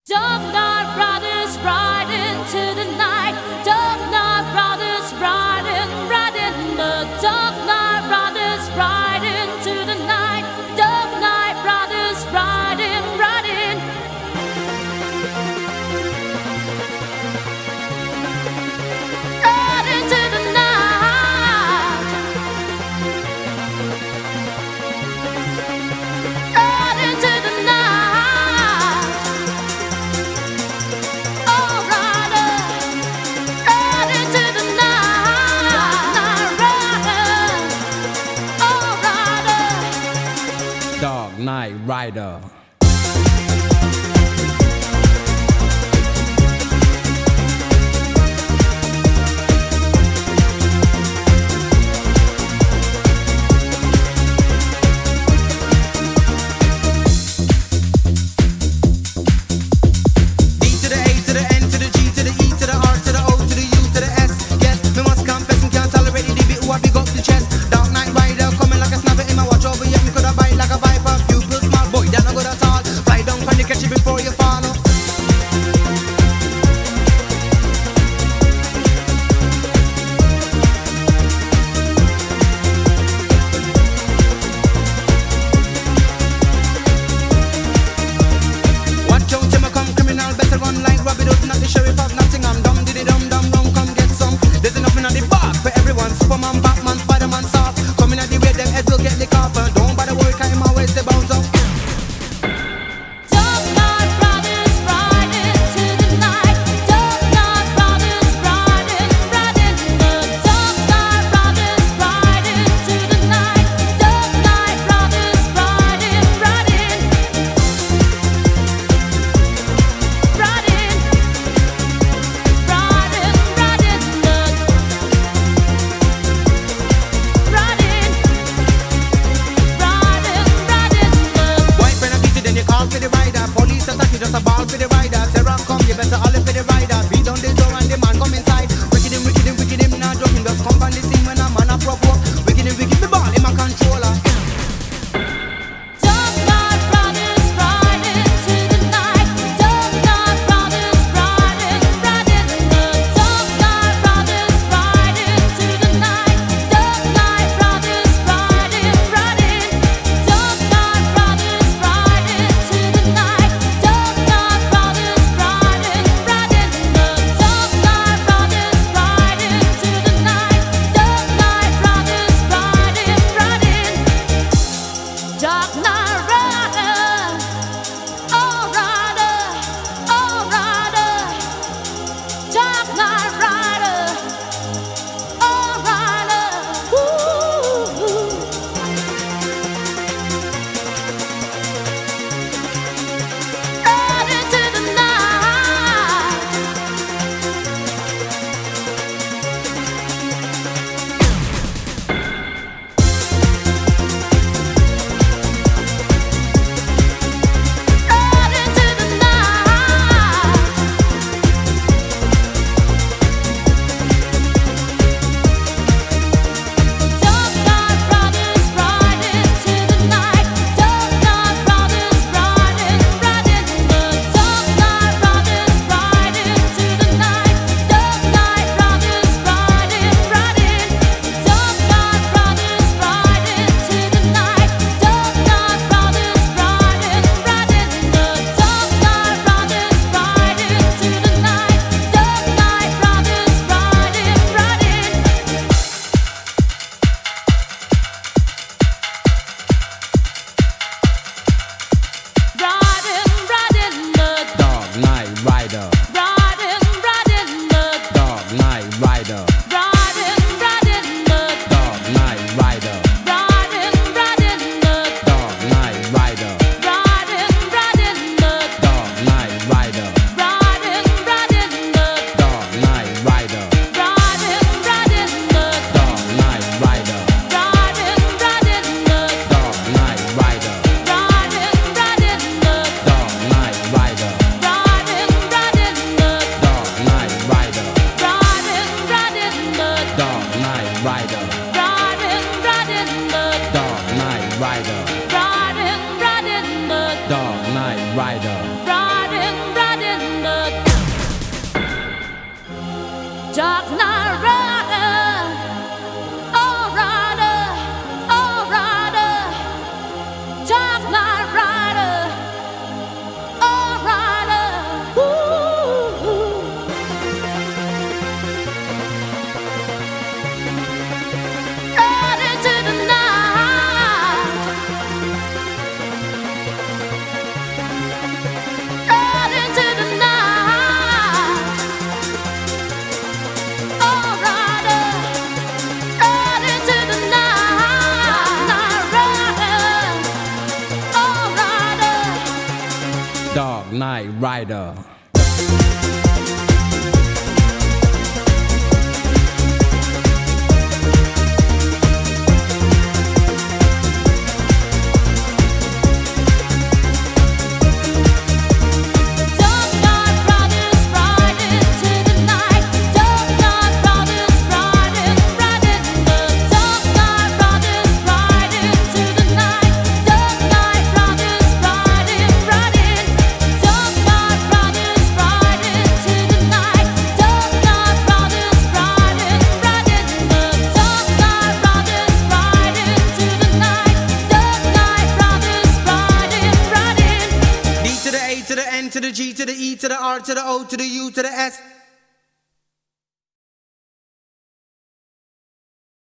Dark Knight Riders ride into the night. Dark Knight Riders riding, riding. The Dark Knight Riders ride into the night. Dark Knight Riders riding, riding. Ride into the night. Ride into the night. Oh, rider, ride into the night. Rider, oh, rider. Dark Knight Rider. Superman, Batman, Spider-Man, soft. Coming at the way them heads will get licked off. Don't bother worry, cause him always the bounce up. Dark Knight Riders ride into the night. Dark Knight Riders riding, riding. The Dark Knight Riders ride into the night. Dark Knight Riders riding, riding. Riding, riding, riding. White friend, I beat you, then you call for the rider. Police attack you, just a ball for the rider. Terror come, you better holler for the rider. Beat down the door and the man come inside. Wicked him, not joking. Just come on the scene when a man a provoke. Wicked him, the ball, him a controller. Dark Knight Riders ride into the night. Dark Knight Riders riding, riding. The Dark Knight Riders ride into the night. Dark Knight Riders riding, riding. Dark Knight Riders ride into the night. Dark Knight Riders Dark Knight Rider, oh rider, oh rider, Dark Knight Rider, oh rider, ooh. Ride into the night, ride into the night, oh rider, ride into the night, Night Rider, oh rider. Dark Knight Rider. Dark Knight Riders ride into the night. Dark Knight Riders riding, riding. The Dark Knight Riders ride into the night. Dark Knight Riders riding, riding. Dark Knight Riders ride into the night. Dark Knight Riders riding, riding. The Dark Knight Riders ride into the night. Dark Knight Riders riding, riding. D to the A to the N to the G to the E to the R to the O to the U to the S.